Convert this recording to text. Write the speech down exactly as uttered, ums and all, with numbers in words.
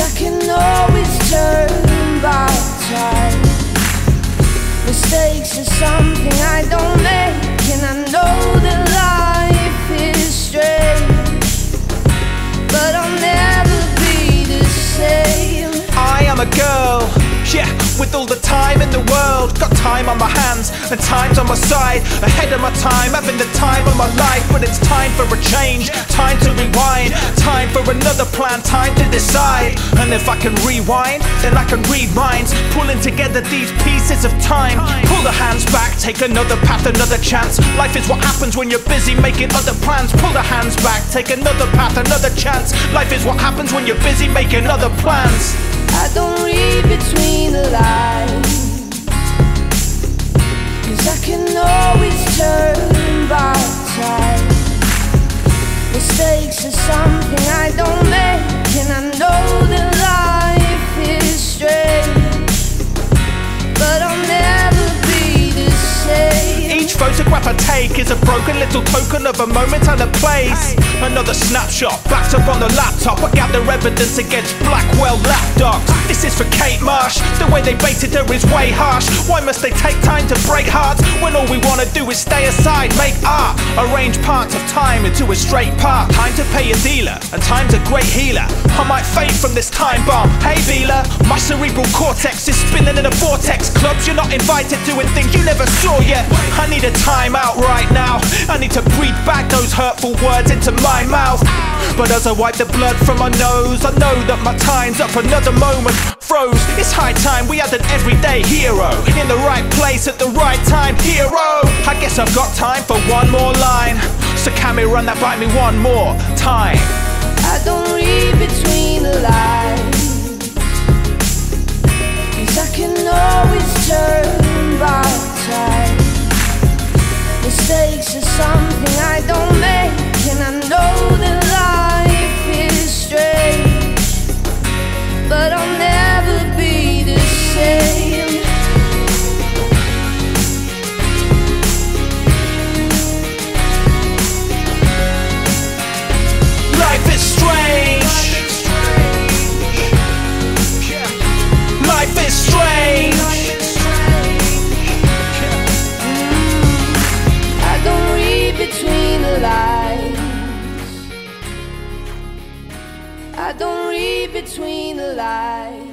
I can always turn back time. Mistakes are something I don't make, and I know that life is strange, but I'll never be the same. I am a girl, yeah, with all the time in the world. Got time on my hands and time's on my side. Ahead of my time, having the time of my life. But it's time for a change, time to rewind, time for another plan, time to decide. And if I can rewind, then I can read minds, pulling together these pieces of time. Pull the hands back, take another path, another chance. Life is what happens when you're busy making other plans. Pull the hands back, take another path, another chance. Life is what happens when you're busy making other plans. I don't read between the lines, 'cause I can always turn back time. Mistakes are something I don't make, and I know that life is strange, but I'll never be the same. Each photograph I take is a broken little token of a moment and a place. Another snapshot, backed up on the laptop. I gather evidence against Blackwell lapdogs. This is for Kate Marsh, the way they baited her is way harsh. Why must they take time to break hearts, when all we wanna do is stay aside, make art? Arrange parts of time into a straight part. Time to pay a dealer, and time's a great healer. I might fade from this time bomb, hey dealer. My cerebral cortex is spinning in a vortex. Clubs you're not invited to, and things you never saw yet. I need a time out right now. I need to breathe back those hurtful words into my mouth. But as I wipe the blood from my nose, I know that my time's up. Another moment froze. It's high time we had an everyday hero, in the right place at the right time. Hero, I guess I've got time for one more line. So can we run that by me one more time? I don't read between the lines, 'cause I can always turn back time. Mistakes are something I don't make, and I know that life is strange, but I'll never be the same. Life is strange. Life is strange. Between the lines, I don't read between the lines.